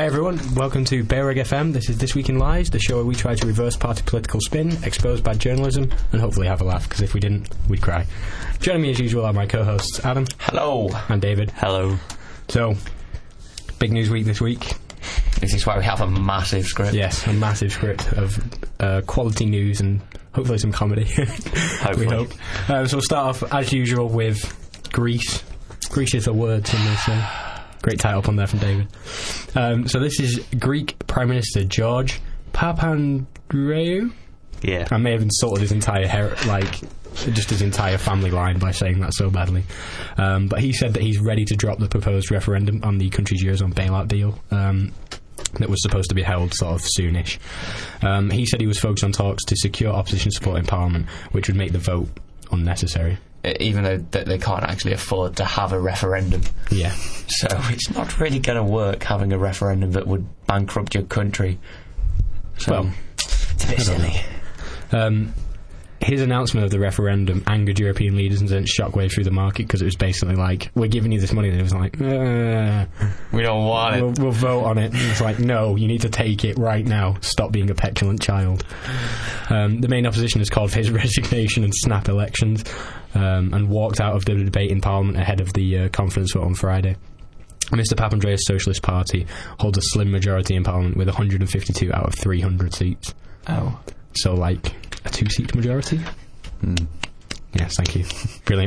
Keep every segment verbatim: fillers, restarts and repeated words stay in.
Hi everyone, welcome to Beireg F M. This is This Week in Lies, the show where we try to reverse party political spin, expose bad journalism, and hopefully have a laugh, because if we didn't, we'd cry. Joining me as usual are my co-hosts Adam. Hello. And David. Hello. So, big news week this week. This is why we have a massive script. Yes, a massive script of uh, quality news and hopefully some comedy. Hopefully. We hope. Uh, so we'll start off, as usual, with Greece. Greece is a word, some may say. Great title up on there from David. Um, so this is Greek Prime Minister George Papandreou. Yeah. I may have insulted his entire, her- like, just his entire family line by saying that so badly. Um, but he said that he's ready to drop the proposed referendum on the country's Eurozone bailout deal. Um, that was supposed to be held sort of soonish. Um, he said he was focused on talks to secure opposition support in Parliament, which would make the vote unnecessary. Even though th- they can't actually afford to have a referendum. Yeah. So it's not really going to work having a referendum that would bankrupt your country. So Well, it's a bit silly. Um, his announcement of the referendum angered European leaders and sent shockwave through the market because it was basically like, we're giving you this money, and it was like, uh, we don't want we'll, it. we'll vote on it. And it's like, no, you need to take it right now. Stop being a petulant child. Um, the main opposition has called for his resignation and snap elections, um, and walked out of the debate in Parliament ahead of the uh, conference vote on Friday. Mister Papandreou's Socialist Party holds a slim majority in Parliament with one hundred fifty-two out of three hundred seats. Oh. So, like, a two-seat majority? Mm. Yes, thank you. Brilliant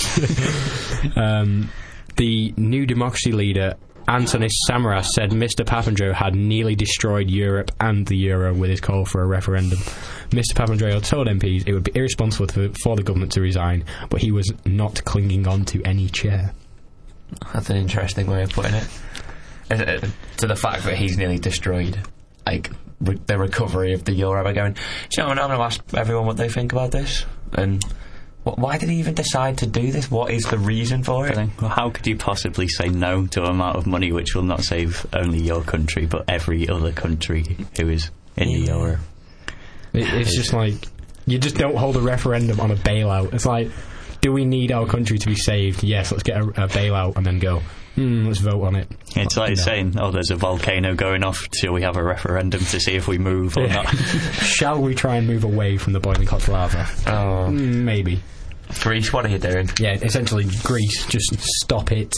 maths. um, the New Democracy leader, Antonis Samaras, said Mister Papandreou had nearly destroyed Europe and the euro with his call for a referendum. Mister Papandreou told M Ps it would be irresponsible to, for the government to resign, but he was not clinging on to any chair. That's an interesting way of putting it. Uh, to the fact that he's nearly destroyed, like, re- the recovery of the euro by going, you know, I'm going to ask everyone what they think about this. And wh- why did he even decide to do this? What is the reason for it? Well, how could you possibly say no to an amount of money which will not save only your country, but every other country who is in the euro? It, it's just like, you just don't hold a referendum on a bailout. It's like, do we need our country to be saved? Yes, let's get a, a bailout and then go, hmm, let's vote on it. It's like no. saying, oh, there's a volcano going off, shall we have a referendum to see if we move or Yeah. not? Shall we try and move away from the boiling hot lava? Oh. Mm, maybe. Greece, what are you doing? Yeah, essentially, Greece, just stop it.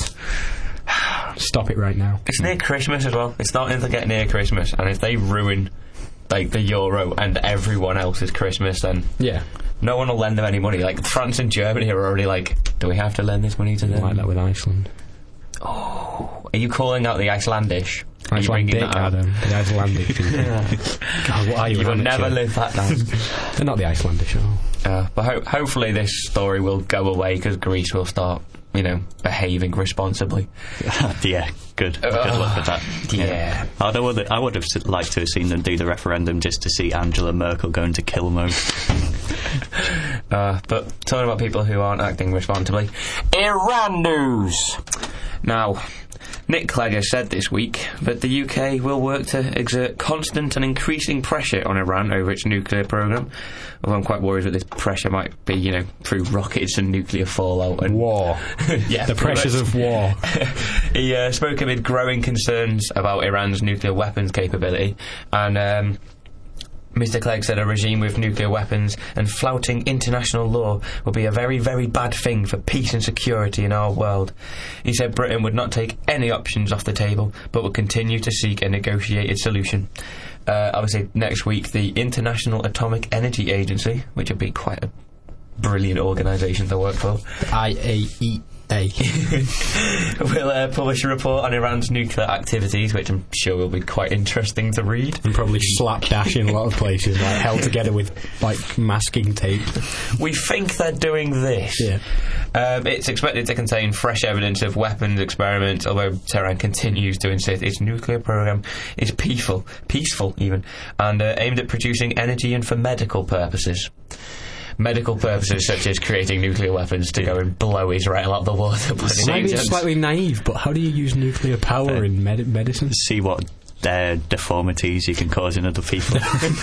Stop it right now. It's near Christmas as well. It's starting to get near Christmas, and if they ruin, like, the euro and everyone else's Christmas, then Yeah. no one will lend them any money. Like, France and Germany are already like, do we have to lend this money to them? Like that with Iceland. Oh, are you calling out the Icelandish? Are you bringing Icelandic, that out? Adam. The Icelandic people. God, what are you? You will an never amateur? live that down. They're not the Icelandish at all. Uh, but ho- hopefully this story will go away because Greece will start, you know, behaving responsibly. Yeah, good. Good luck with that. Yeah. I would, I would have s- liked to have seen them do the referendum just to see Angela Merkel go into kill mode. Uh, but talking about people who aren't acting responsibly, Iran news. Now, Nick Clegg has said this week that the U K will work to exert constant and increasing pressure on Iran over its nuclear programme. Although I'm quite worried that this pressure might be, you know, through rockets and nuclear fallout and War. yeah, The pressures of war. He uh, spoke amid growing concerns about Iran's nuclear weapons capability, and um, Mister Clegg said a regime with nuclear weapons and flouting international law would be a very, very bad thing for peace and security in our world. He said Britain would not take any options off the table, but would continue to seek a negotiated solution. Uh, obviously, next week, the International Atomic Energy Agency, which would be quite a brilliant organisation to work for, I A E A. will uh, publish a report on Iran's nuclear activities, which I'm sure will be quite interesting to read. And probably slapdash in a lot of places, like held together with, like, masking tape. We think they're doing this. Yeah. Um, it's expected to contain fresh evidence of weapons experiments, although Tehran continues to insist its nuclear program is peaceful, peaceful even, and uh, aimed at producing energy and for medical purposes. Medical purposes such as creating nuclear weapons to go and blow Israel out the water. Maybe it's slightly naive, but how do you use nuclear power Uh, in med- medicine? See what uh, deformities you can cause in other people.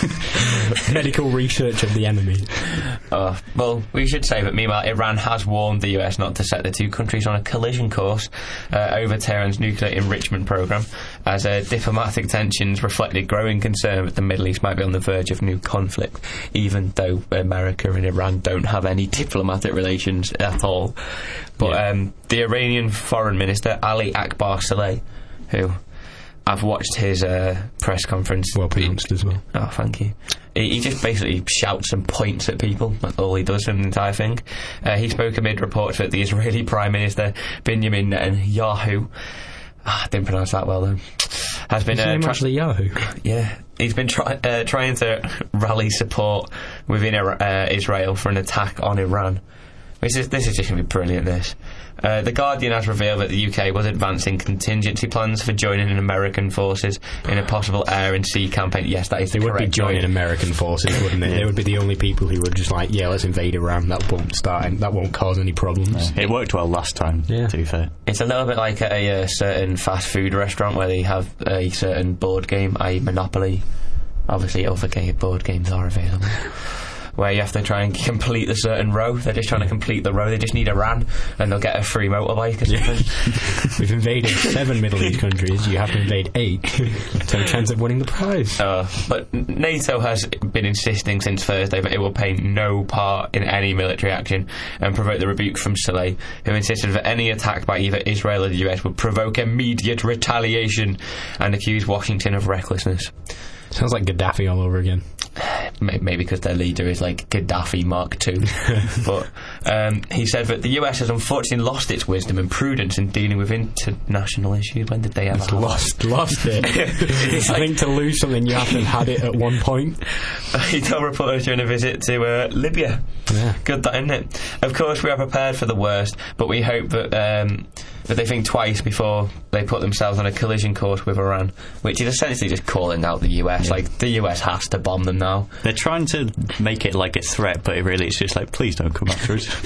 Medical research of the enemy. Uh, well, we should say that meanwhile Iran has warned the U S not to set the two countries on a collision course uh, over Tehran's nuclear enrichment program, as uh, diplomatic tensions reflected growing concern that the Middle East might be on the verge of new conflict, even though America and Iran don't have any diplomatic relations at all. But yeah. um, the Iranian Foreign Minister Ali Akbar Saleh, who I've watched his uh, press conference. Well pronounced as well. Oh, thank you. He, he just basically shouts and points at people. That's all he does in the entire thing. Uh, he spoke amid reports that the Israeli Prime Minister Benjamin Netanyahu, ah, I didn't pronounce that well though, has been His uh, name tra- actually Yahoo. yeah, he's been try- uh, trying to rally support within uh, Israel for an attack on Iran. This is, this is just going to be brilliant, this. Uh, the Guardian has revealed that the U K was advancing contingency plans for joining in American forces in a possible air and sea campaign. Yes, that is the They would correct be joining word. American forces, wouldn't they? Yeah. They would be the only people who would just like, yeah, let's invade Iran. That won't start, and that won't cause any problems. It worked well last time, Yeah. to be fair. It's a little bit like at a uh, certain fast food restaurant where they have a certain board game, that is. Monopoly. Obviously, other board games are available. Where you have to try and complete a certain row. They're just trying to complete the row. They just need Iran, and they'll get a free motorbike or something. We've invaded seven Middle East countries. You have to invade eight. So a chance of winning the prize. Uh, but NATO has been insisting since Thursday that it will pay no part in any military action and provoke the rebuke from Saleh, who insisted that any attack by either Israel or the U S would provoke immediate retaliation, and accused Washington of recklessness. Sounds like Gaddafi all over again. Maybe because their leader is like Gaddafi Mark two. But um, he said that the U S has unfortunately lost its wisdom and prudence in dealing with international issues. When did they ever It's have lost, lost it. It's I like- think to lose something, you have to have had it at one point. He told reporters during a visit to uh, Libya. Yeah. Good, that, isn't it? Of course, we are prepared for the worst, but we hope that um, that they think twice before they put themselves on a collision course with Iran, which is essentially just calling out the U S. Yeah. Like, the U S has to bomb them now. They're trying to make it like a threat, but it really it's just like, please don't come after us.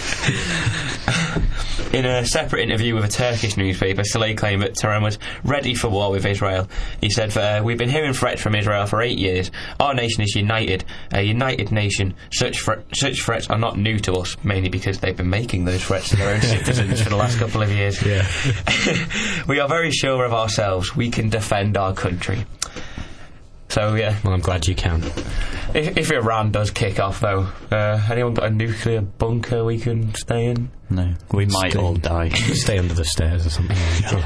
In a separate interview with a Turkish newspaper, Saleh claimed that Tehran was ready for war with Israel. He said, uh, we've been hearing threats from Israel for eight years. Our nation is united, a united nation. Such, thre- such threats are not new to us, mainly because they've been making those threats to their own citizens for the last couple of years. Yeah. We are very sure of ourselves. We can defend our country. So, yeah. Well, I'm glad you can. If, if Iran does kick off, though, uh, anyone got a nuclear bunker we can stay in? No, we might Stay- all die. Stay under the stairs or something.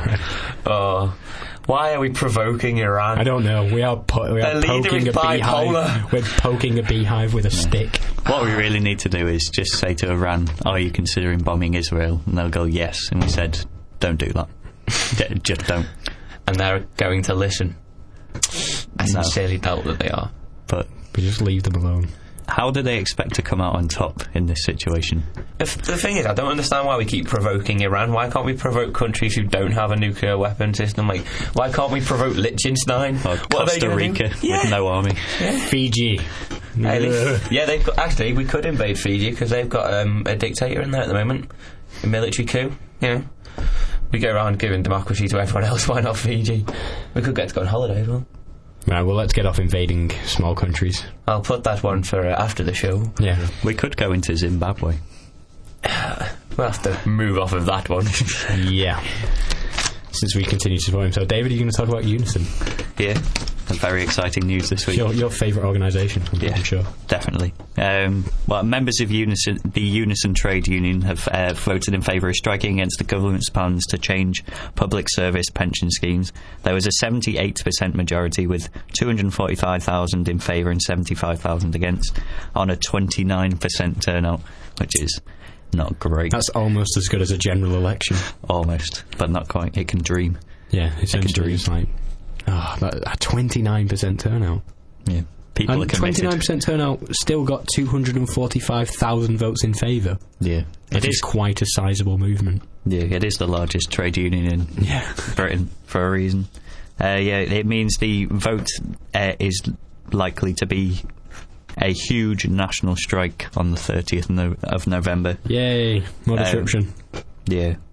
Oh, why are we provoking Iran? I don't know. We are, po- we Their are leader poking is a bipolar. beehive. We're poking a beehive with a stick. What we really need to do is just say to Iran, are you considering bombing Israel? And they'll go, yes. And we said, don't do that. D- just don't. And they're going to listen. I No. sincerely doubt that they are. But We just leave them alone. how do they expect to come out on top in this situation? The, f- the thing is, I don't understand why we keep provoking Iran. Why can't we provoke countries who don't have a nuclear weapon system? Like, why can't we provoke Liechtenstein? Or What are they Costa gonna Rica do? Yeah. with no army? Fiji. At least- Ugh. yeah, they've got. Actually, we could invade Fiji because they've got um, a dictator in there at the moment, a military coup. You know, we go around giving democracy to everyone else. Why not Fiji? We could get to go on holiday as well. Right, well, let's get off invading small countries. I'll put that one for uh, after the show. Yeah. We could go into Zimbabwe. We'll have to move off of that one. Yeah. Since we continue to support him. So, David, are you going to talk about Unison? Yeah, a very exciting news this week. Your, your favourite organisation, I'm Yeah. sure. Definitely. Um, well, members of Unison, the Unison Trade Union have uh, voted in favour of striking against the government's plans to change public service pension schemes. There was a seventy-eight percent majority, with two hundred forty-five thousand in favour and seventy-five thousand against, on a twenty-nine percent turnout, which is not great. That's almost as good as a general election. Almost, but not quite. It can dream. Yeah, essentially dream. it's like ah, that a twenty-nine percent turnout. Yeah. People are And committed. twenty-nine percent turnout still got two hundred forty-five thousand votes in favour. Yeah. It is quite a sizable movement. Yeah, it is the largest trade union in Yeah. Britain for a reason. Uh, yeah, it means the vote uh, is likely to be a huge national strike on the thirtieth no- of November. Yay, more Um, disruption. Yeah.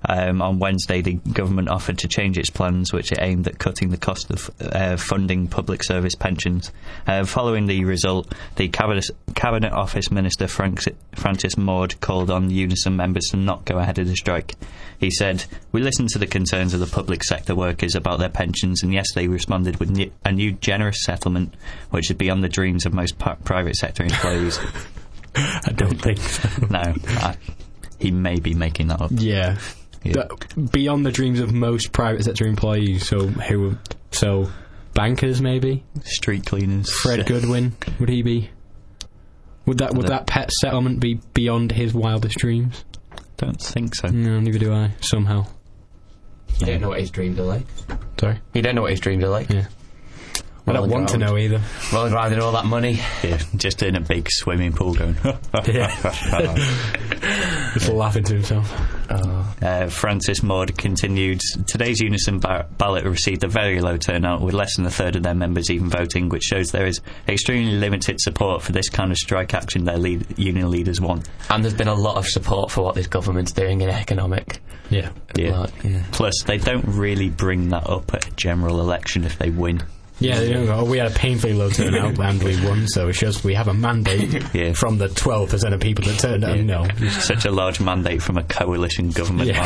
Um, on Wednesday, the government offered to change its plans, which are aimed at cutting the cost of uh, funding public service pensions. Uh, following the result, the Cabinet, Cabinet Office Minister Frank, Francis Maude called on Unison members to not go ahead of the strike. He said, "We listened to the concerns of the public sector workers about their pensions, and yes, they responded with new, a new generous settlement, which is beyond the dreams of most pa- private sector employees." I don't think so. No, I, he may be making that up. Yeah. Yeah. That, beyond the dreams of most private sector employees. So who? So bankers, maybe. Street cleaners. Fred Goodwin, would he be? Would that would that pet settlement be beyond his wildest dreams? Don't think so. No, neither do I. Somehow. You don't know what his dreams are like. Sorry. You don't know what his dreams are like. Yeah. I don't want to know either. Rolling around in all that money. Yeah, just in a big swimming pool going. Just laughing to himself. Oh. Uh, Francis Maude continued, "Today's Unison ba- ballot received a very low turnout, with less than a third of their members even voting, which shows there is extremely limited support for this kind of strike action their lead- union leaders want." And there's been a lot of support for what this government's doing in economic. Yeah. Yeah. Like, yeah. Plus, they don't really bring that up at a general election if they win. Yeah, they don't go, oh, we had a painfully low turnout and we won, so it's just we have a mandate Yeah. from the twelve percent of people that turned out. Yeah. No. Such a large mandate from a coalition government. Yeah. On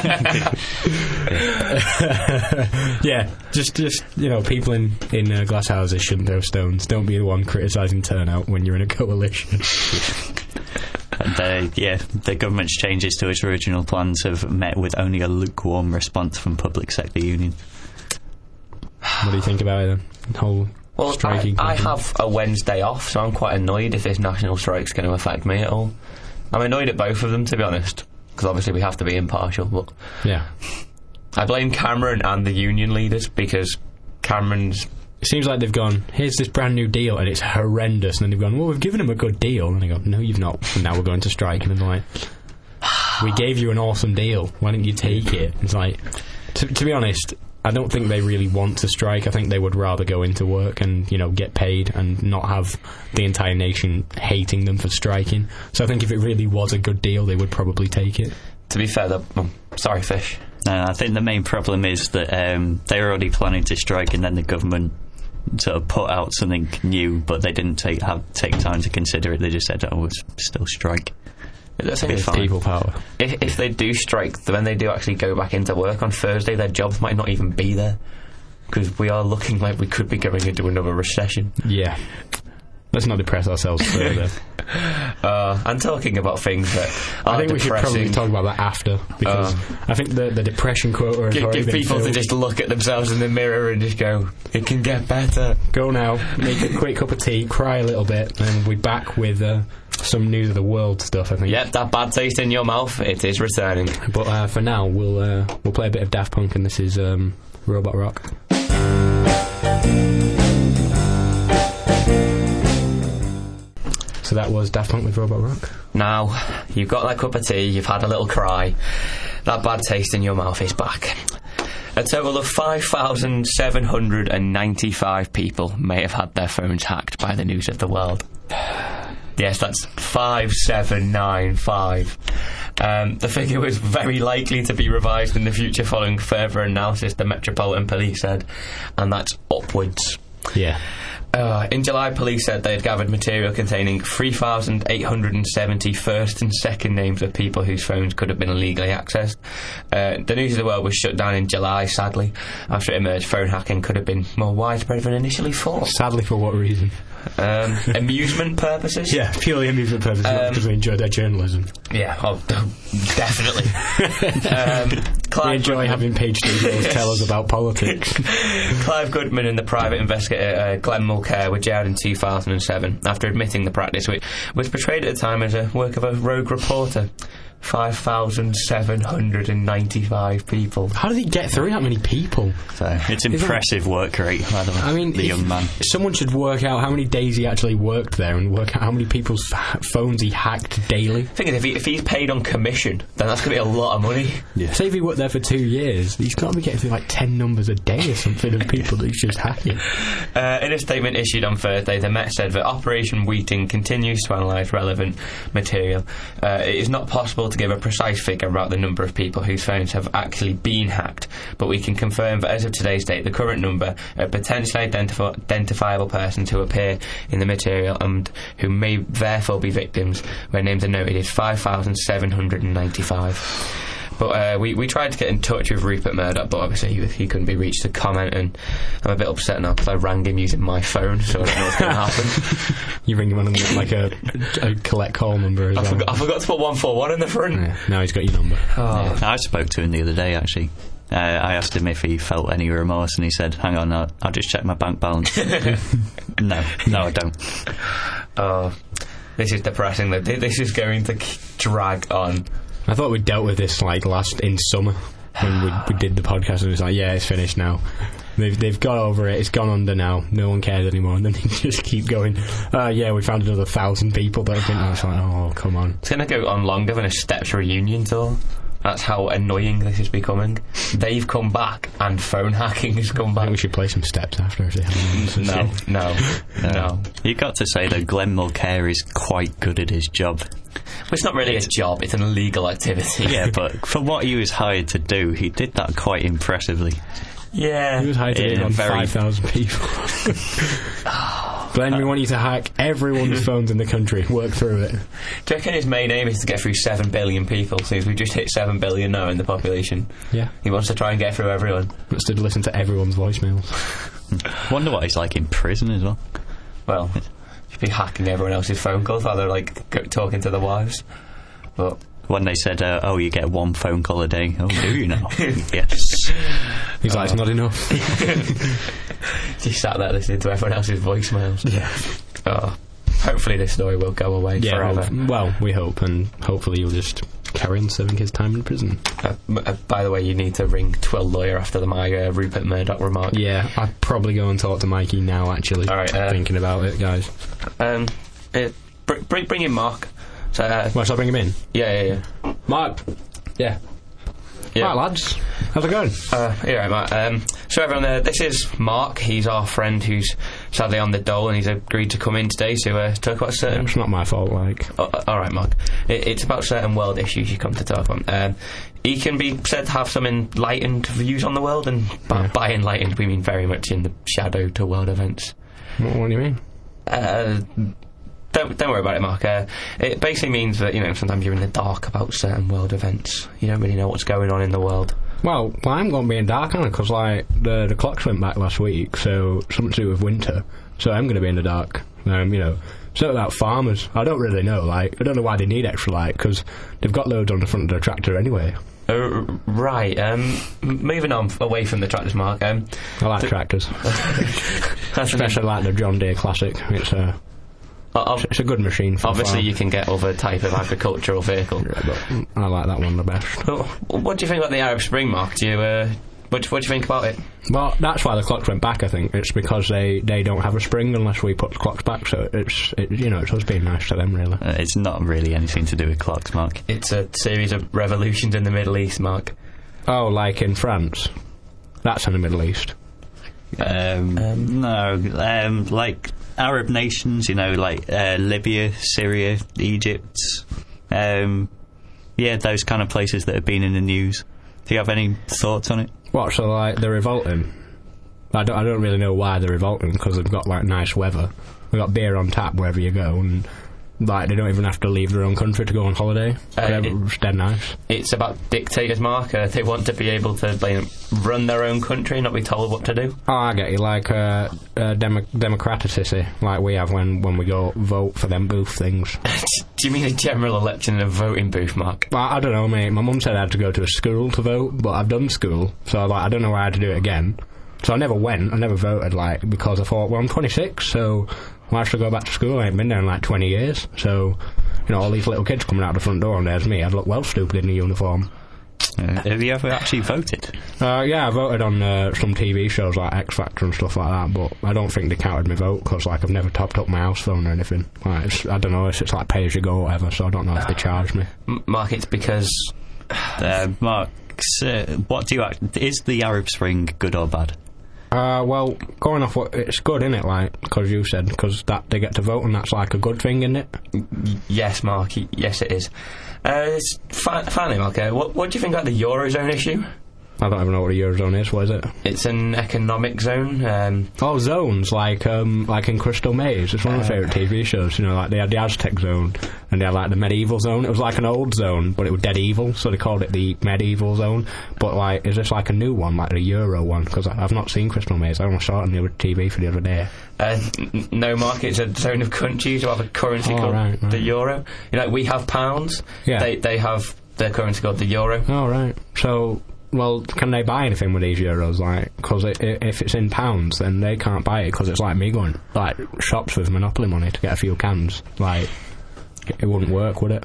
it. Yeah, just, just you know, people in, in uh, glass houses shouldn't throw stones. Don't be the one criticising turnout when you're in a coalition. And, uh, yeah, the government's changes to its original plans have met with only a lukewarm response from public sector unions. What do you think about it then? The whole Well, striking I, I company? have a Wednesday off, so I'm quite annoyed if this national strike's going to affect me at all. I'm annoyed at both of them, to be honest, because obviously we have to be impartial, but Yeah. I blame Cameron and the union leaders, because Cameron's... It seems like they've gone, here's this brand new deal, and it's horrendous, and then they've gone, well, we've given him a good deal, and they go, no, you've not, and now we're going to strike, and they're like, we gave you an awesome deal, why don't you take it? It's like, to, to be honest, I don't think they really want to strike. I think they would rather go into work and, you know, get paid and not have the entire nation hating them for striking. So I think if it really was a good deal, they would probably take it. To be fair, though, oh, sorry, Fish. Uh, I think the main problem is that um, they're already planning to strike, and then the government sort of put out something new, but they didn't take have take time to consider it. They just said, "Oh, we'll still strike." That's It'll be fine. People power. If, if they do strike, when they do actually go back into work on Thursday, their jobs might not even be there, because we are looking like we could be going into another recession. Yeah. Let's not depress ourselves further. Uh, I'm talking about things that are I think we should probably depressing. talk about that after, because Uh, I think the, the depression quota has Give, already give been people to filled. just look at themselves in the mirror and just go, it can get better. Go now, make a quick cup of tea, cry a little bit, and we'll be back with uh, some news of the world stuff, I think. Yep, that bad taste in your mouth, it is returning. But uh, for now, we'll uh, we'll play a bit of Daft Punk, and this is um, Robot Rock. So that was Daft Punk with Robot Rock. Now, you've got that cup of tea, you've had a little cry, that bad taste in your mouth is back. A total of five thousand seven hundred ninety-five people may have had their phones hacked by the news of the world. Yes, that's five seven nine five. Um, the figure was very likely to be revised in the future following further analysis, the Metropolitan Police said, and that's upwards. Yeah. Uh, in July, police said they had gathered material containing three thousand eight hundred seventy first and second names of people whose phones could have been illegally accessed. Uh, the News of the World was shut down in July, sadly. After it emerged, phone hacking could have been more widespread than initially thought. Sadly, for what reason? Um, amusement purposes? Yeah, purely amusement purposes, not Um, because we enjoy their journalism. Yeah, oh, definitely. um, We Clive enjoy Goodman- having page details tell us about politics. Clive Goodman and the private investigator uh, Glenn Mulcair were jailed in two thousand seven after admitting the practice, which was portrayed at the time as a work of a rogue reporter. five thousand seven hundred ninety-five people. How did he get through that many people? So it's impressive work rate, by the way. I mean, the if young man. Someone should work out how many days he actually worked there and work out how many people's f- phones he hacked daily. The thing is, if, he, if he's paid on commission, then that's going to be a lot of money. Yeah. Say if he worked there there for two years. He's got to be getting through like ten numbers a day or something of people that he's just hacking. Uh, in a statement issued on Thursday, the Met said that Operation Wheating continues to analyse relevant material. Uh, it is not possible to give a precise figure about the number of people whose phones have actually been hacked, but we can confirm that as of today's date, the current number of potentially identif- identifiable persons who appear in the material and who may therefore be victims where names are noted is five thousand seven hundred ninety-five. But uh, we, we tried to get in touch with Rupert Murdoch, but obviously he, he couldn't be reached to comment, and I'm a bit upset now because I rang him using my phone, so I don't know what's going to happen. You ring him on like a, a collect call number as I, well. forgot, I forgot to put one four one in the front. Yeah, now he's got your number. Oh. Yeah, I spoke to him the other day, actually. Uh, I asked him if he felt any remorse, and he said, hang on, I'll, I'll just check my bank balance. no, no, I don't. Oh, this is depressing. This is going to drag on. I thought we dealt with this like last in summer when we, we did the podcast, and it was like, yeah, it's finished now. They've they've got over it. It's gone under now. No one cares anymore. And then they just keep going. Uh, yeah, we found another thousand people that have been. I was like, oh, come on. It's going to go on longer than a Steps reunion tour. That's how annoying this is becoming. They've come back, and phone hacking has come I back. think we should play some Steps after. If they haven't. No, no, no. No. You've got to say that Glenn Mulcair is quite good at his job. Well, it's not really a job, it's an illegal activity. Yeah, but for what he was hired to do, he did that quite impressively. Yeah. He was hired to In do it a on very- five thousand people. Glenn, we want you to hack everyone's phones in the country. Work through it. Do you reckon his main aim is to get through seven billion people, since we just hit seven billion now in the population? Yeah. He wants to try and get through everyone. Wants to listen to everyone's voicemails. Wonder what he's like in prison as well. Well, he'd be hacking everyone else's phone calls while they're, like, go- talking to their wives. But... When they said, uh, oh, you get one phone call a day. Oh, do you now? Yes. He's like, it's not enough. Just sat there listening to everyone else's voicemails. Yeah. Oh, hopefully this story will go away Yeah, forever. hope- well, we hope, and hopefully you'll just carry on serving his time in prison. Uh, m- uh, by the way, you need to ring to a lawyer after the my uh, Rupert Murdoch remark. Yeah, I'd probably go and talk to Mikey now, actually. All right, uh, thinking about it, guys. Um, uh, br- bring bring in Mark. So, uh, Well, shall I bring him in? yeah, yeah, yeah. Mark! Yeah. Yeah. Right, lads. How's it going? Uh, yeah, right, Mark. Um, so everyone, uh, this is Mark. He's our friend who's sadly on the dole, and he's agreed to come in today to uh, talk about certain... It's not my fault, like. Oh, uh, all right, Mark. It, it's about certain world issues you come to talk about. Um, he can be said to have some enlightened views on the world, and by, Yeah. by enlightened we mean very much in the shadow to world events. What, what do you mean? Uh, don't don't worry about it, Mark. Uh, it basically means that, you know, sometimes you're in the dark about certain world events. You don't really know what's going on in the world. Well, well I'm going to be in dark, aren't I? Because, like, the, the clocks went back last week, so something to do with winter. So I'm going to be in the dark. Um, you know, so about farmers. I don't really know, like, I don't know why they need extra light, because they've got loads on the front of their tractor anyway. Uh, right. Um, m- moving on f- away from the tractors, Mark. Um, I like the- tractors. that's Especially like the John Deere Classic. It's a, uh, it's a good machine for obviously, a farm. you can get other type of agricultural vehicle. Yeah, but I like that one the best. But what do you think about the Arab Spring, Mark? Do you, uh, what, do- what do you think about it? Well, that's why the clocks went back, I think. It's because they, they don't have a spring unless we put the clocks back, so it's, it, you know, it's us being nice to them, really. Uh, it's not really anything to do with clocks, Mark. It's a series of revolutions in the Middle East, Mark. Oh, like in France? That's in the Middle East. Um, Um, no, um, like Arab nations, you know, like uh, Libya, Syria, Egypt. Um, yeah, those kind of places that have been in the news. Do you have any thoughts on it? What, so, like, they're revolting? I don't, I don't really know why they're revolting, because they've got, like, nice weather. They've got beer on tap wherever you go, and, like, they don't even have to leave their own country to go on holiday. Uh, Whatever, it- it's dead nice. It's about dictators, Mark. Uh, they want to be able to, like, run their own country, not be told what to do. Oh, I get you, like, uh, uh, demo- democraticity, like we have when, when we go vote for them booth things. Do you mean a general election in a voting booth, Mark? Well, I don't know, mate. My mum said I had to go to a school to vote, but I've done school, so, like, I don't know why I had to do it again. So I never went, I never voted, like, because I thought, well, I'm twenty-six, so why should I go back to school? I ain't been there in, like, twenty years, so, you know, all these little kids coming out the front door, and there's me. I'd look well stupid in a uniform. Uh, have you ever actually voted? Uh, yeah, I voted on uh, some T V shows like X Factor and stuff like that, but I don't think they counted my vote because, like, I've never topped up my house phone or anything. Like, it's, I don't know if it's like pay as you go or whatever, so I don't know if they charge me. M- Mark, it's because... Uh, Mark, Max, uh, what do you act- is the Arab Spring good or bad? Uh, well, going off what it's good, isn't it? Like, because you said, because that they get to vote, and that's like a good thing, isn't it? Y- yes, Mark. Y- yes, it is. Uh, it's fi- finally, Mark. Uh, what What do you think about the Eurozone issue? I don't even know what a Eurozone is. What is it? It's an economic zone. Um, Oh, zones, like um, like in Crystal Maze. It's one of my favourite T V shows. You know, like they had the Aztec zone, and they had like the medieval zone. It was like an old zone, but it was dead evil, so they called it the medieval zone. But like, is this like a new one, like the Euro one? Because I've not seen Crystal Maze. I only saw it on the T V for the other day. uh, n- no, Mark. It's a zone of countries who have a currency Oh, called right, right. the euro. You know, we have pounds. Yeah. They they have their currency called the euro. Oh, right. So, well, can they buy anything with these euros? Like, because it, it, if it's in pounds, then they can't buy it, because it's like me going, like, shops with Monopoly money to get a few cans. Like, it wouldn't work, would it?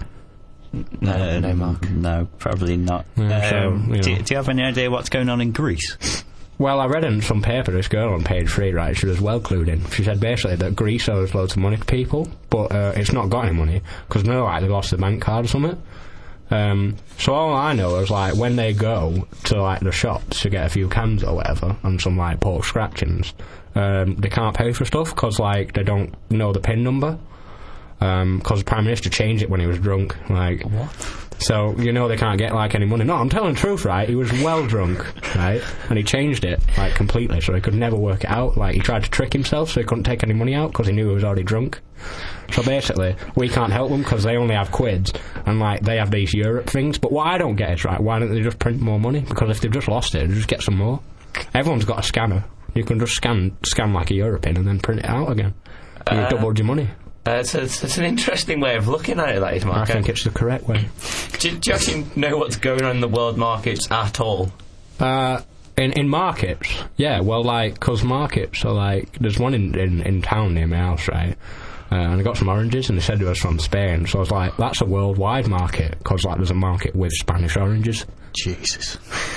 No, Uh, no, Mark. No, probably not. Yeah, so, Um, you do, know. you- do you have any idea what's going on in Greece? Well, I read in some paper, this girl on page three, right, she was well clued in. She said basically that Greece owes loads of money to people, but uh, it's not got any money, because no, like, they lost their bank card or something. Um, so all I know is, like, when they go to, like, the shops to get a few cans or whatever, and some, like, pork scratchings, um, they can't pay for stuff, because, like, they don't know the PIN number. Because the Prime Minister changed it when he was drunk, like... What? So, you know they can't get, like, any money. No, I'm telling the truth, right? He was well drunk, right? And he changed it, like, completely, so he could never work it out. Like, he tried to trick himself so he couldn't take any money out because he knew he was already drunk. So basically, we can't help them because they only have quids, and, like, they have these Europe things. But what I don't get is, right, why don't they just print more money? Because if they've just lost it, they just get some more. Everyone's got a scanner. You can just scan, scan like a European and then print it out again. And Uh, you've doubled your money. Uh, it's, a, it's an interesting way of looking at it, that is, I Mark. think it's the correct way. do, do you actually know what's going on in the world markets at all? Uh, in in markets, yeah. Well, like, cause markets are like, there's one in, in, in town near my house, right? Uh, and I got some oranges, and they said it was from Spain. So I was like, that's a worldwide market, cause like there's a market with Spanish oranges. Jesus.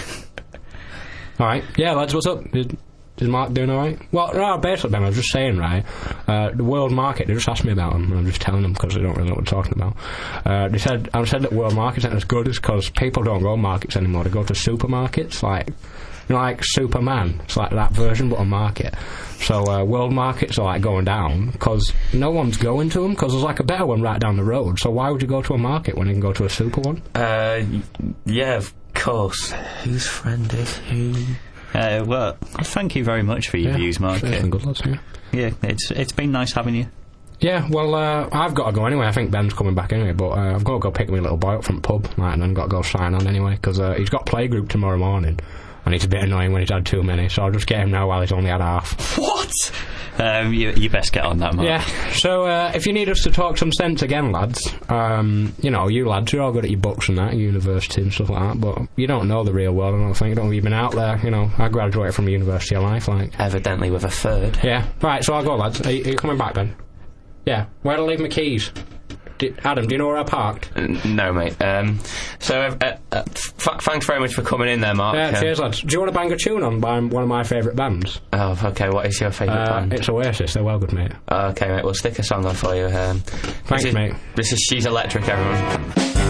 All right, yeah, lads, what's up? Is, is Mark doing all right? Well, no, basically, Ben, I was just saying, right? Uh, the world market. They just asked me about them, and I'm just telling them because they don't really know what we're talking about. Uh, they said I said that world markets aren't as good as because people don't go markets anymore. They go to supermarkets, like. You know, like Superman. It's like that version, but a market. So, uh, world markets are, like, going down, because no one's going to them, because there's, like, a better one right down the road. So why would you go to a market when you can go to a super one? Uh, y- yeah, of course. Whose friend is who? Uh, well, thank you very much for your Yeah, views, Mark. safe and good, lads, yeah. Yeah, it's it's been nice having you. Yeah, well, uh, I've got to go anyway. I think Ben's coming back anyway, but uh, I've got to go pick my little boy up from the pub, right, and then got to go sign on anyway, because uh, he's got playgroup tomorrow morning, and it's a bit annoying when he's had too many, so I'll just get him now while he's only had half. What? Um, you, you best get on that, Mark. Yeah, so uh, if you need us to talk some sense again, lads, um, you know, you lads, you're all good at your books and that, university and stuff like that, but you don't know the real world, I don't think. You don't have been out there, you know. I graduated from University of Life, like. Evidently with a third. Yeah, right, so I'll go, lads. Are you, are you coming back, Ben? Yeah, where'd I leave my keys? Do, Adam, do you know where I parked? N- no, mate. Um, so, uh, uh, uh, f- thanks very much for coming in there, Mark. Yeah, Um, cheers, lads. Do you want to bang a tune on by one of my favourite bands? Oh, okay. What is your favourite Uh, band? it's Oasis, they're well good, mate. Oh, okay, mate. We'll stick a song on for you. Um, Thanks, this is, mate. This is She's Electric, everyone.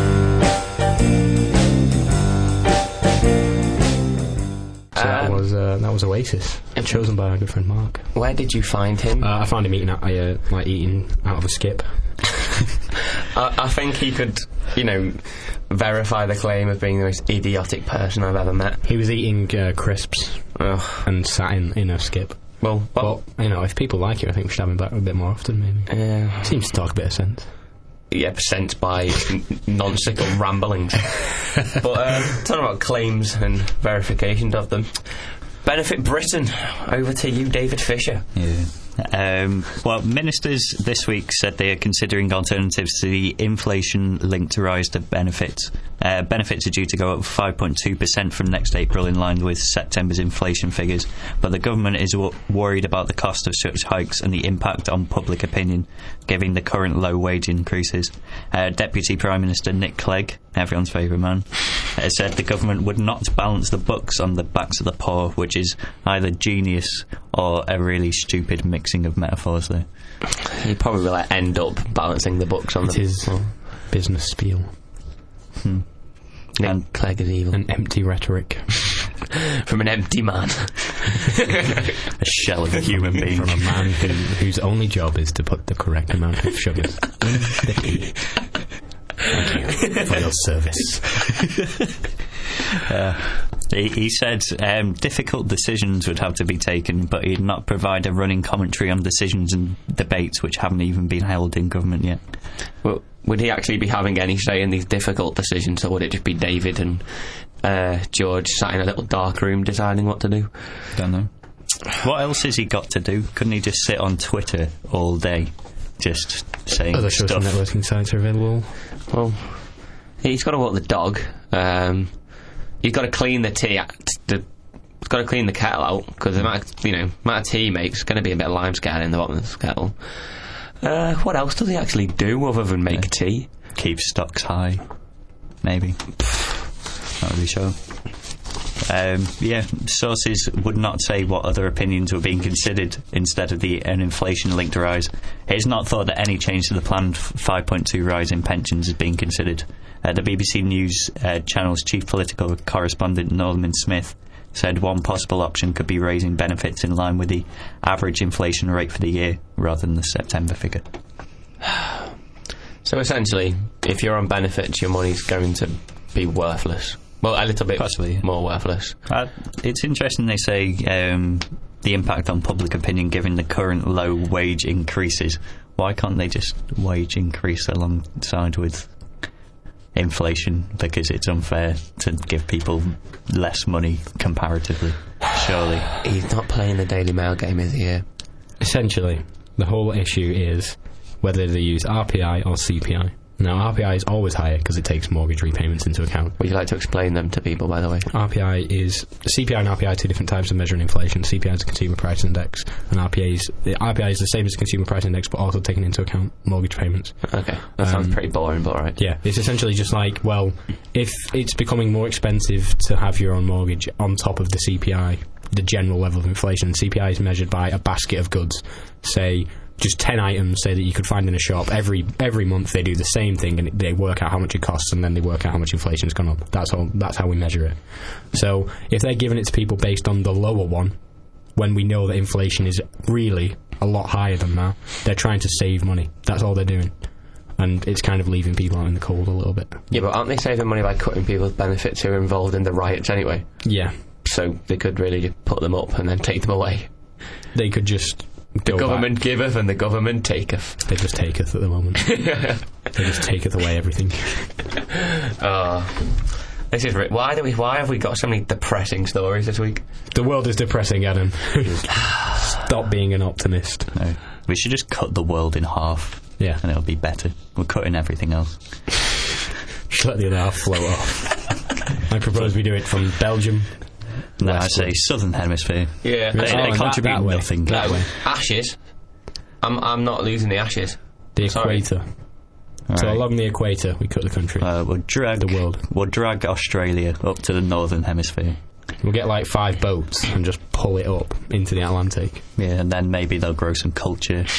So that Um, was uh, that was Oasis, chosen by our good friend Mark. Where did you find him? Uh, I found him eating out, uh, like eating out of a skip. I, I think he could, you know, verify the claim of being the most idiotic person I've ever met. He was eating uh, crisps Ugh. and sat in, in a skip. Well, well, But, you know, if people like you, I think we should have him back a bit more often, maybe. uh, Seems to talk a bit of sense. yeah, sent by n- nonsensical ramblings. But um, talking about claims and verifications of them, Benefit Britain. Over to you, David Fisher. Yeah. Um, well, ministers this week said they are considering alternatives to the inflation-linked rise to benefits. Uh, benefits are due to go up five point two percent from next April, in line with September's inflation figures, but the government is w- worried about the cost of such hikes and the impact on public opinion, given the current low wage increases. Uh, Deputy Prime Minister Nick Clegg, everyone's favourite man, uh, said the government would not balance the books on the backs of the poor, which is either genius or a really stupid mixing of metaphors there. You probably will like, end up balancing the books on It the is business spiel. Hmm. Nick And- Clegg is evil. An empty rhetoric From an empty man. A shell of a human being. from a man who, whose only job is to put the correct amount of sugars in the tea. Thank you for your service. Uh, he, he said um, difficult decisions would have to be taken, but he'd not provide a running commentary on decisions and debates which haven't even been held in government yet. Well, would he actually be having any say in these difficult decisions, or would it just be David and uh, George sat in a little dark room deciding what to do? Don't know. What else has he got to do? Couldn't he just sit on Twitter all day, just saying Other social stuff? networking sites are available. Well, he's got to walk the dog. Um, he's got to clean the tea. The, he's got to clean the kettle out, because the amount of, you know, amount of tea he makes is going to be a bit of limescale in the bottom of the kettle. Uh, what else does he actually do other than make Yeah. tea? Keep stocks high, maybe. Not really sure. Um, yeah, sources would not say what other opinions were being considered instead of the an inflation-linked rise. It is not thought that any change to the planned five point two rise in pensions is being considered. Uh, the B B C News uh, channel's chief political correspondent, Norman Smith, said one possible option could be raising benefits in line with the average inflation rate for the year rather than the September figure. So essentially, if you're on benefits, your money's going to be worthless. Well, a little bit Possibly, yeah. more worthless. Uh, it's interesting they say um, the impact on public opinion given the current low wage increases. Why can't they just wage increase alongside with inflation? Because it's unfair to give people less money comparatively, surely. He's not playing the Daily Mail game, is he? Here? Essentially, the whole issue is whether they use R P I or C P I. Now, R P I is always higher because it takes mortgage repayments into account. Would you like to explain them to people, by the way? R P I is C P I and R P I are two different types of measuring inflation. C P I is the Consumer Price Index, and R P I is the R P I is the same as the Consumer Price Index, but also taking into account mortgage payments. Okay, that sounds Um, pretty boring, but alright. Yeah, it's essentially just like, well, if it's becoming more expensive to have your own mortgage on top of the C P I, the general level of inflation, C P I is measured by a basket of goods. Say, just ten items, say, that you could find in a shop. Every every month they do the same thing, and they work out how much it costs, and then they work out how much inflation's gone up. That's all. That's how we measure it. So if they're giving it to people based on the lower one, when we know that inflation is really a lot higher than that, they're trying to save money. That's all they're doing. And it's kind of leaving people out in the cold a little bit. Yeah, but aren't they saving money by cutting people's benefits who are involved in the riots anyway? Yeah. So they could really just put them up and then take them away. They could just The go government back. giveth and the government taketh. They just taketh at the moment. They just taketh away everything. Oh, this is ri- why do we? Why have we got so many depressing stories this week? The world is depressing, Adam. Stop being an optimist. No. We should just cut the world in half, Yeah. and it'll be better. We're cutting everything else. Just let the other half float off. I propose we do it from Belgium. No, I Westward. say Southern Hemisphere. Yeah, They, Oh, they and that- contribute that way. nothing. That way. ashes. I'm I'm not losing the ashes. The Sorry. equator. All So right. along the equator, we cut the country. Uh, we'll drag The world. We'll drag Australia up to the Northern Hemisphere. We'll get like five boats and just pull it up into the Atlantic. Yeah, and then maybe they'll grow some culture. And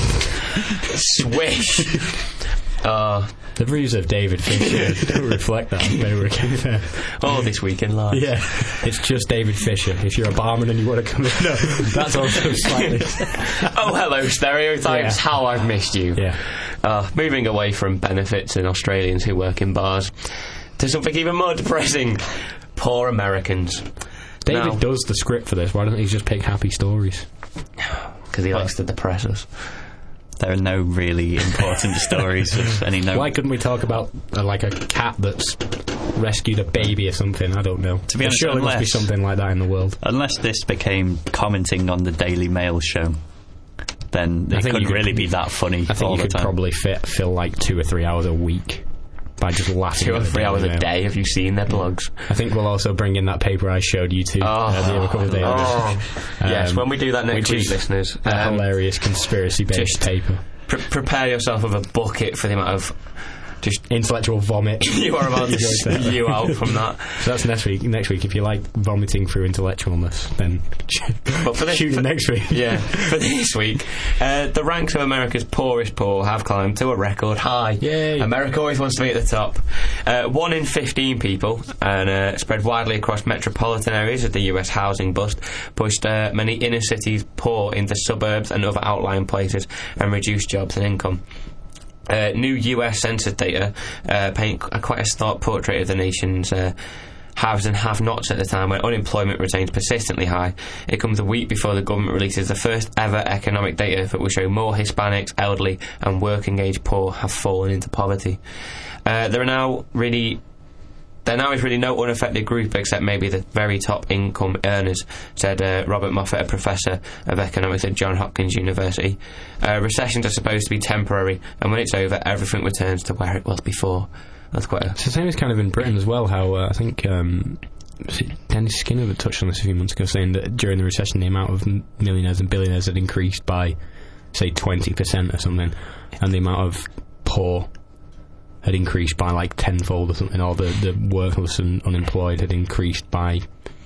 Swish. uh, The views of David Fisher don't reflect that very well. all this week in life. Yeah, it's just David Fisher. If you're a barman and you want to come in, no, that's also slightly. Oh, hello, stereotypes. Yeah. How I've missed you. Yeah. Uh, moving away from benefits and Australians who work in bars to something even more depressing. Poor Americans. David Now- does the script for this. Why doesn't he just pick happy stories? Because he likes to depress us. there are no really important stories of any note. Why couldn't we talk about uh, like a cat that's rescued a baby or something? I don't know. To be There honest, surely must be unless- something like that in the world. Unless this became commenting on the Daily Mail show, then I it think couldn't you could- really be that funny I think all you the could time. probably fit, fill like two or three hours a week by just laughing. Two at or the three Daily hours a Mail. day. Have you seen their blogs? I think we'll also bring in that paper I showed you to Oh, uh, the other couple of days. oh. yes, Um, when we do that next which week, is listeners, A um, hilarious conspiracy-based just- paper. pr- prepare yourself with a bucket for the amount of Just intellectual vomit. You are about to spew you out from that. So that's next week. Next week, if you like vomiting through intellectualness, then but for this, shoot for, it next week. Yeah, for this week, uh, the ranks of America's poorest poor have climbed to a record high. Yay! America always wants to be at the top. Uh, one in fifteen people, and uh, spread widely across metropolitan areas as the U S housing bust pushed uh, many inner cities poor into suburbs and other outlying places and reduced jobs and income. Uh, new U S Census data uh, paint a quite a stark portrait of the nation's uh, haves and have-nots at the time, when unemployment remains persistently high. It comes a week before the government releases the first ever economic data that will show more Hispanics, elderly and working-age poor have fallen into poverty. Uh, there are now really... There now is really no unaffected group except maybe the very top income earners, said uh, Robert Moffat, a professor of economics at Johns Hopkins University. Uh, recessions are supposed to be temporary, and when it's over, everything returns to where it was before. That's quite a... It's the same as kind of in Britain as well, how uh, I think um, was it Dennis Skinner that touched on this a few months ago, saying that during the recession the amount of m- millionaires and billionaires had increased by, say, twenty percent or something, and the amount of poor had increased by like tenfold or something, or the, the worthless and unemployed had increased by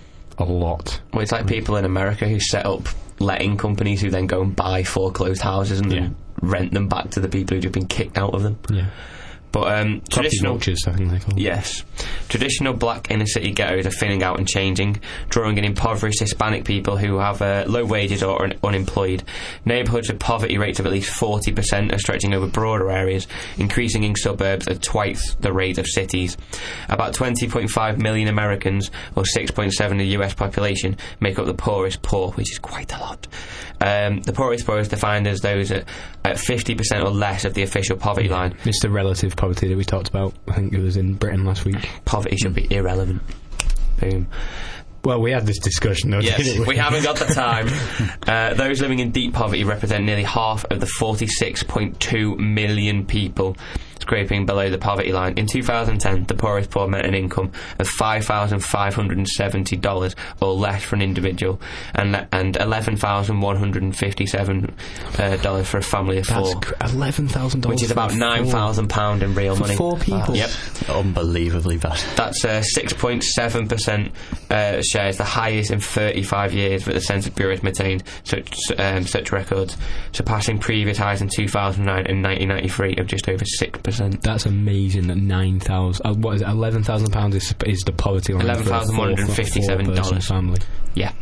a lot. Well, it's like people in America who set up letting companies who then go and buy foreclosed houses and Yeah. then rent them back to the people who've just been kicked out of them. Yeah. But um, traditional... vultures, I think they call them. Yes. Traditional black inner-city ghettos are thinning out and changing, drawing in impoverished Hispanic people who have uh, low wages or are un- unemployed. Neighbourhoods with poverty rates of at least forty percent are stretching over broader areas, increasing in suburbs at twice the rate of cities. About twenty point five million Americans, or six point seven of the U S population, make up the poorest poor, which is quite a lot. Um, the poorest poor is defined as those at, at fifty percent or less of the official poverty line. It's the relative poverty that we talked about. I think it was in Britain last week. Poverty should be irrelevant. Boom. Well, we had this discussion, though, Yes, didn't we? we haven't got the time. Uh, those living in deep poverty represent nearly half of the forty-six point two million people scraping below the poverty line. In two thousand ten, the poorest poor meant an income of five thousand five hundred seventy dollars or less for an individual, and le- and eleven thousand one hundred fifty-seven dollars uh, for a family of That's four. cr- eleven thousand dollars. Which is about nine thousand pounds in real for money. four people. Yep. Unbelievably bad. That's uh, six point seven percent uh, shares, the highest in thirty-five years that the Census Bureau has maintained such um, such records, surpassing previous highs in two thousand nine and nineteen ninety-three of just over six percent. That's amazing that nine thousand... Uh, what is it? eleven thousand pounds is, is the poverty line eleven thousand one hundred fifty-seven dollars. family. Yeah.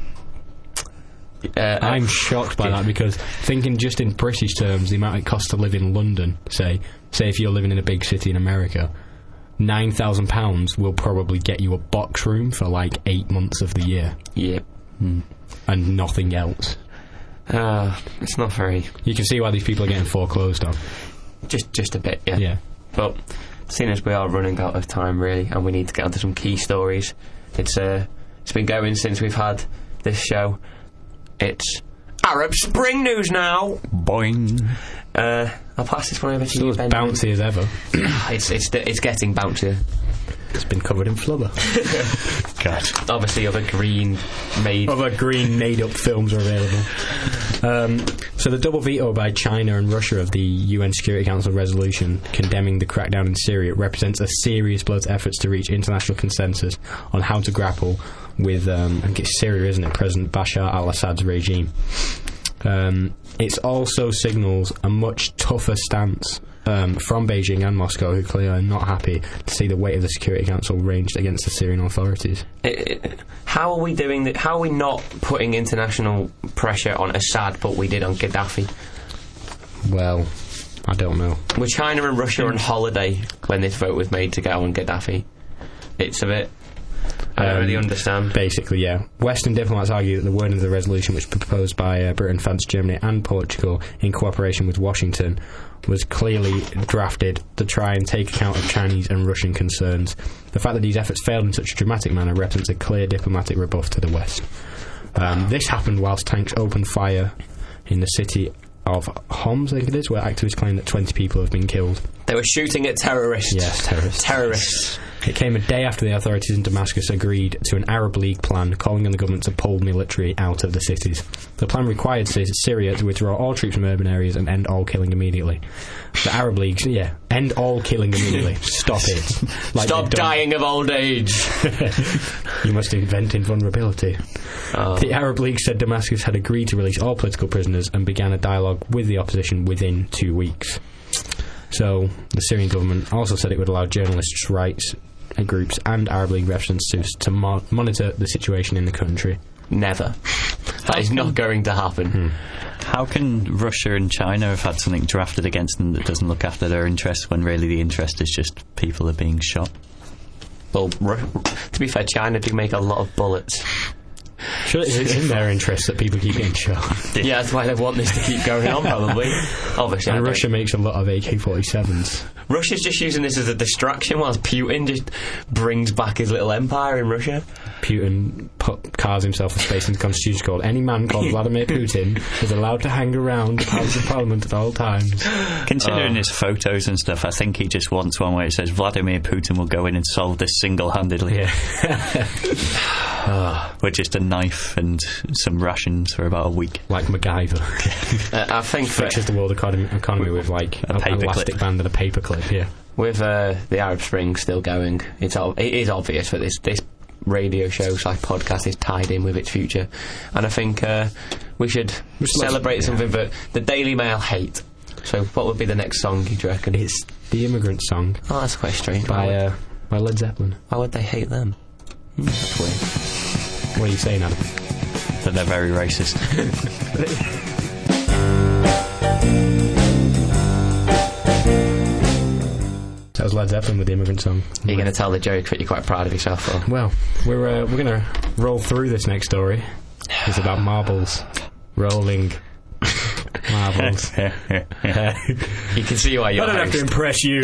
Uh, I'm shocked by that, because thinking just in British terms, the amount it costs to live in London, say, say if you're living in a big city in America, nine thousand pounds will probably get you a box room for like eight months of the year. Yeah. Mm. And nothing else. Uh, it's not very... You can see why these people are getting foreclosed on. Just just a bit, yeah. Yeah. But seeing as we are running out of time, really, and we need to get onto some key stories, it's uh, it's been going since we've had this show. It's Arab Spring news now. Boing. Uh, I'll pass this one over to Still you, as Ben. bouncy as ever. it's it's it's getting bouncier. It's been covered in flubber. God. Obviously, other green made. Other green made-up films are available. Um, so the double veto by China and Russia of the U N Security Council resolution condemning the crackdown in Syria represents a serious blow to efforts to reach international consensus on how to grapple with, um, I think it's Syria, isn't it, President Bashar al-Assad's regime. Um, it also signals a much tougher stance Um, from Beijing and Moscow, who clearly are not happy to see the weight of the Security Council ranged against the Syrian authorities. It, it, how are we doing that? How are we not putting international pressure on Assad, but we did on Gaddafi? Well, I don't know. Were China and Russia on holiday when this vote was made to get on Gaddafi? It's a bit... I don't Um, really understand. Basically, yeah. Western diplomats argue that the wording of the resolution, which was proposed by uh, Britain, France, Germany and Portugal in cooperation with Washington, was clearly drafted to try and take account of Chinese and Russian concerns. The fact that these efforts failed in such a dramatic manner represents a clear diplomatic rebuff to the West. Um, this happened whilst tanks opened fire in the city of Homs, I think it is, where activists claim that twenty people have been killed. They were shooting at terrorists. Yes, terrorists. Terrorists. It came a day after the authorities in Damascus agreed to an Arab League plan calling on the government to pull military out of the cities. The plan required Syria to withdraw all troops from urban areas and end all killing immediately. The Arab League, yeah, end all killing immediately. Stop it. Like Stop dying of old age. You must invent invulnerability. Oh. The Arab League said Damascus had agreed to release all political prisoners and began a dialogue with the opposition within two weeks. So, the Syrian government also said it would allow journalists' rights groups and Arab League representatives to mo- monitor the situation in the country. Never. That is not going to happen. Hmm. How can Russia and China have had something drafted against them that doesn't look after their interests when really the interest is just people are being shot? Well, Ru- to be fair, China do make a lot of bullets. Sure, it's in their interest that people keep getting shot. Yeah, that's why they want this to keep going on, probably. Obviously. And I Russia don't- makes a lot of A K forty-sevens. Russia's just using this as a distraction whilst Putin just brings back his little empire in Russia. Putin put, carves himself a space in the constitution called any man called Vladimir Putin is allowed to hang around the House of Parliament at all times. Considering Oh. his photos and stuff, I think he just wants one where it says Vladimir Putin will go in and solve this single-handedly. Yeah. With just a knife and some rations for about a week. Like MacGyver. Uh, I think that Fixes the world economy, economy with like A an paper elastic clip. band and a paper clip, yeah. with uh, the Arab Spring still going, it's ob- it is obvious that this this radio show slash podcast is tied in with its future, and I think uh, we should Just celebrate let's- something that the Daily Mail hate. So, what would be the next song? Do you reckon? It's The Immigrant Song Oh, that's quite strange. by why, uh, by Led Zeppelin. why would they hate them? Hmm, that's weird. What are you saying, Adam? That they're very racist. That was Led Zeppelin with The Immigrant Song. You're going to tell the joke that you're quite proud of yourself for. Well, we're uh, we're gonna roll through this next story. It's about marbles, rolling marbles. You can see why you're I don't have to host. impress you.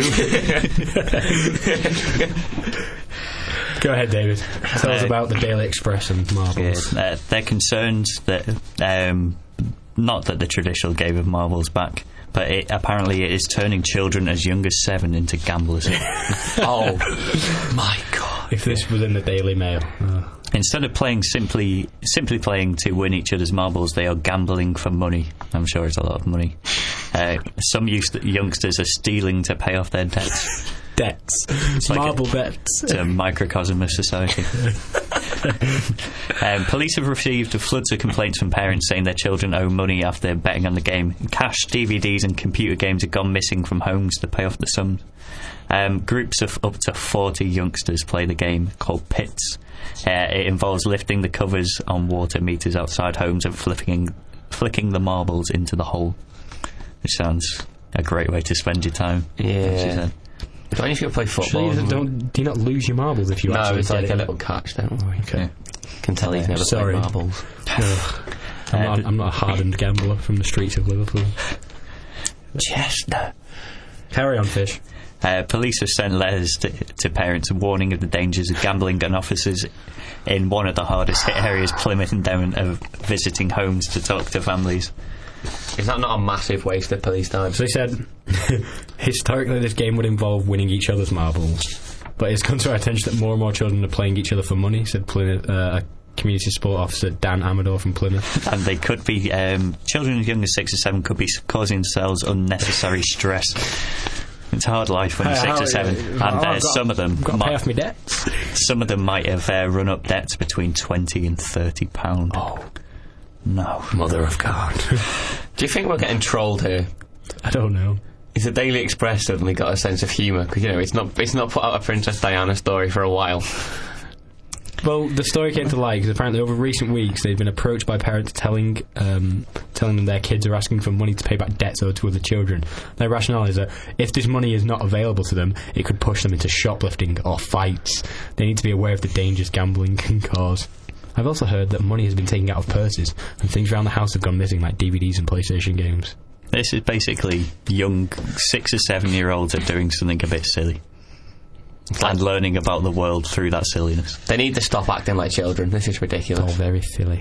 Go ahead, David. Tell us Uh, about the Daily Express and marbles. Yeah, uh, they're concerned that um, not that the traditional game of marbles back, but it, apparently it is turning children as young as seven into gamblers. Oh, my God. If this was in the Daily Mail. Uh, Instead of playing simply simply playing to win each other's marbles, they are gambling for money. I'm sure it's a lot of money. Uh, some used, youngsters are stealing to pay off their debts. debts. like Marble a- bets. It's a microcosm of society. um, police have received floods of complaints from parents saying their children owe money after betting on the game. Cash, D V Ds and computer games have gone missing from homes to pay off the sums. Um, groups of up to forty youngsters play the game called Pits. Uh, it involves lifting the covers on water meters outside homes and flicking, flicking the marbles into the hole. Which sounds a great way to spend your time. Yeah. She said. Don't you feel play Sure, football? you don't, do you not lose your marbles if you no, actually it's get like it a in? little catch, don't worry. Okay. Can tell he's never Sorry. played marbles. Ugh. I'm, Uh, not, I'm not a hardened gambler from the streets of Liverpool. Chester. Carry on, Fish. Uh, police have sent letters to, to parents warning of the dangers of gambling, and officers in one of the hardest hit areas, Plymouth and Devon, are visiting homes to talk to families. Is that not a massive waste of police time? So he said, historically this game would involve winning each other's marbles, but it's come to our attention that more and more children are playing each other for money, said Plymouth, uh, a community support officer Dan Amador from Plymouth. And they could be, um, children as young as six or seven could be s- causing themselves unnecessary stress. It's a hard life when you're six or seven. And uh, some of them got to pay might, off my debts. some of them might have uh, run up debts between twenty and thirty pounds. Oh, No. mother of God. Do you think we're getting trolled here? I don't know. Is the Daily Express suddenly got a sense of humour? Because, you know, it's not it's not put out a Princess Diana story for a while. Well, the story came to light because apparently over recent weeks they've been approached by parents telling um, telling them their kids are asking for money to pay back debts owed to other children. Their rationale is that if this money is not available to them, it could push them into shoplifting or fights. They need to be aware of the dangers gambling can cause. I've also heard that money has been taken out of purses and things around the house have gone missing, like D V Ds and PlayStation games. This is basically young six or seven year olds are doing something a bit silly. And learning about the world through that silliness. They need to stop acting like children. This is All ridiculous. very silly.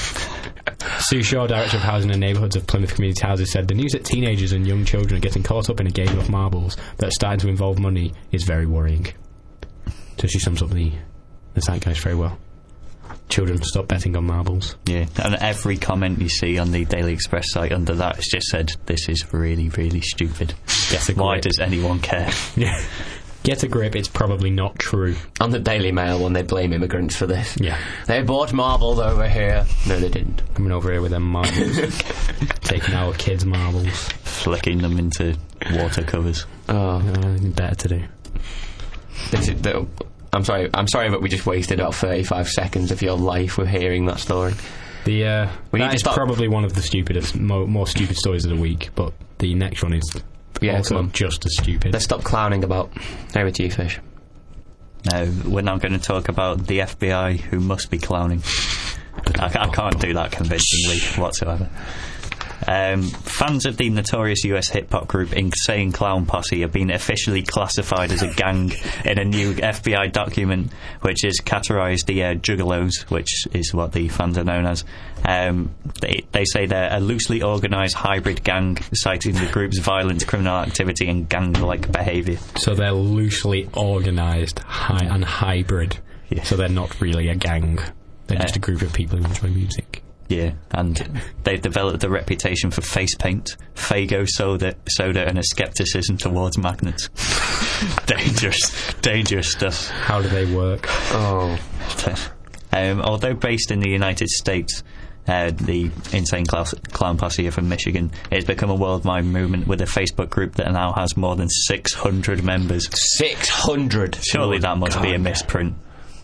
Sue Shaw, Director of Housing and Neighbourhoods of Plymouth Community Houses, said the news that teenagers and young children are getting caught up in a game of marbles that are starting to involve money is very worrying. So she sums up the, the zeitgeist very well. Children, stop betting on marbles. Yeah, and every comment you see on the Daily Express site under that has just said, this is really, really stupid. Get a Why grip. does anyone care? Yeah. Get a grip, it's probably not true. On the Daily Mail one, they blame immigrants for this. Yeah. They bought marbles over here. No, they didn't. Coming over here with them marbles. Taking our kids' marbles. Flicking them into water covers. Oh, Uh, better to do. this is the, I'm sorry. I'm sorry, but we just wasted about thirty-five seconds of your life with hearing that story. The, uh, We need that to is stop- probably one of the stupidest, mo- more stupid stories of the week, but the next one is Yeah, also come on. just as stupid. Let's stop clowning about. Over to you, Fish. No, we're now going to talk about the F B I who must be clowning. I, I can't do that convincingly whatsoever. Um, fans of the notorious U S hip-hop group Insane Clown Posse have been officially classified as a gang in a new F B I document which has categorised the uh, Juggalos, which is what the fans are known as. Um, they, they say they're a loosely organised hybrid gang, citing the group's violent criminal activity and gang-like behaviour. So they're loosely organised hi- and hybrid. Yeah. So they're not really a gang. They're just Uh, a group of people who enjoy music. Yeah, and they've developed a reputation for face paint, Faygo soda, soda and a scepticism towards magnets. dangerous, dangerous stuff. How do they work? Oh, Um, although based in the United States, uh, the Insane Clown, Clown Posse are from Michigan. It's become a worldwide movement with a Facebook group that now has more than six hundred members. six hundred. Surely that must be a misprint.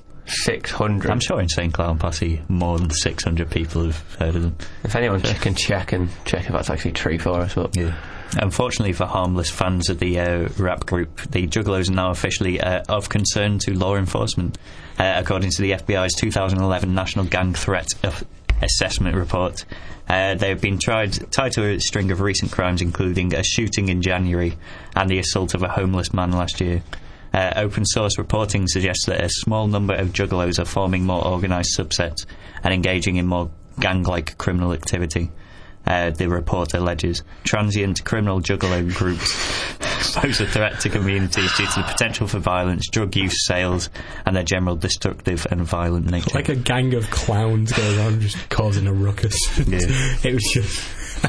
six hundred. I'm sure Insane Clown Posse, more than six hundred people have heard of them. If anyone can check and check if that's actually true for us. But Yeah. Unfortunately for harmless fans of the uh, rap group, the Juggalos are now officially uh, of concern to law enforcement. Uh, according to the F B I's two thousand eleven National Gang Threat of Assessment Report, uh, they have been tried, tied to a string of recent crimes, including a shooting in January and the assault of a homeless man last year. Uh, open source reporting suggests that a small number of Juggalos are forming more organised subsets and engaging in more gang-like criminal activity. Uh, the report alleges transient criminal juggalo groups pose a threat to communities due to the potential for violence, drug use, sales, and their general destructive and violent nature. Like a gang of clowns going on, just causing a ruckus. Yeah. It was just...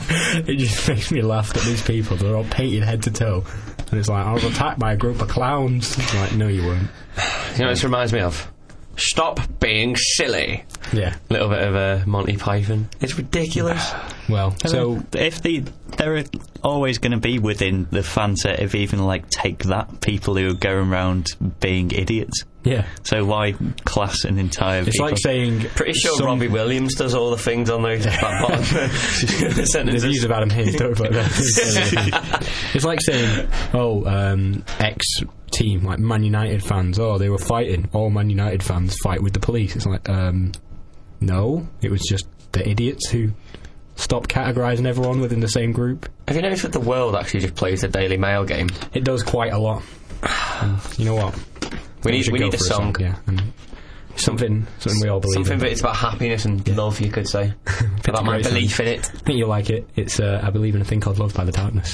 it just makes me laugh that these people, they're all painted head to toe. And it's like, I was attacked by a group of clowns. It's like, no, you weren't. you know what this reminds me of? Stop being silly. Yeah. Little bit of a uh, Monty Python. It's ridiculous. Well, So so... if the they're always going to be within the fan set of even like Take That, people who are going around being idiots. Yeah. So why class an entire? It's people? like saying... Pretty sure some- Robbie Williams does all the things on those that bottom The views sentences. of Adam Hayes don't reflect that. It's like saying, oh, um, X team, like Man United fans, oh, they were fighting. All Man United fans fight with the police. It's like, um, no, it was just the idiots who stopped categorising everyone within the same group. Have you noticed that the world actually just plays the Daily Mail game? It does quite a lot. And you know what? We We need should we go need a for song. yeah. And something, something we all believe Something in. that it's about happiness and love, you could say. About my great song. belief in it. I think you'll like it. It's uh, I Believe in a Thing Called Love by The Darkness.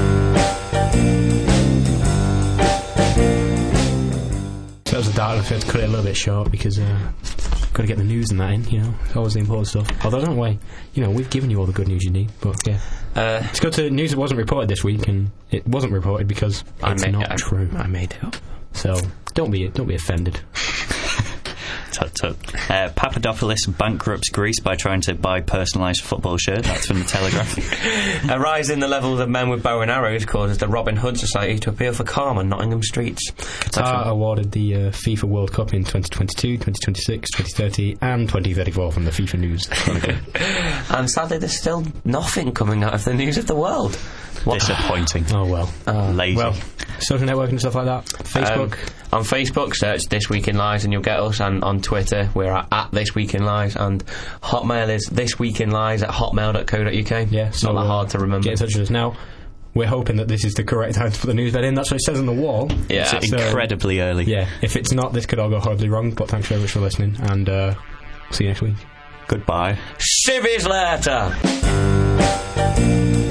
So that was The Darkness. We had to cut it a little bit short because uh, got to get the news and that in, you know. It's always the important stuff. Although, don't worry, you know, we've given you all the good news you need. But yeah, Uh, let's go to news that wasn't reported this week, and it wasn't reported because I it's made, not I, true. I made it up. So don't be don't be offended. Tut tut. Uh, Papadopoulos bankrupts Greece by trying to buy personalised football shirt. That's from the Telegraph. A rise in the levels of men with bow and arrows causes the Robin Hood Society to appeal for calm on Nottingham streets. Qatar awarded the uh, FIFA World Cup in twenty twenty-two, twenty twenty-six, twenty thirty and twenty thirty-four from the FIFA News Chronicle. And sadly, there's still nothing coming out of the news of the world. What? Disappointing. Oh well. Lazy. Well, social networking and stuff like that. Facebook. Um, on Facebook, search This Week in Lies and you'll get us. And on Twitter, we're at, at This Week in Lies. And Hotmail is This Week in Lies at hotmail dot co dot uk. Yeah, It's so not that uh, hard to remember. Get in touch with us now. We're hoping that this is the correct time to put the news bed in. That's what it says on the wall. Yeah. It's So- incredibly early. Yeah, if it's not, this could all go horribly wrong. But thanks very much for listening, and uh, see you next week. Goodbye. Civvies later!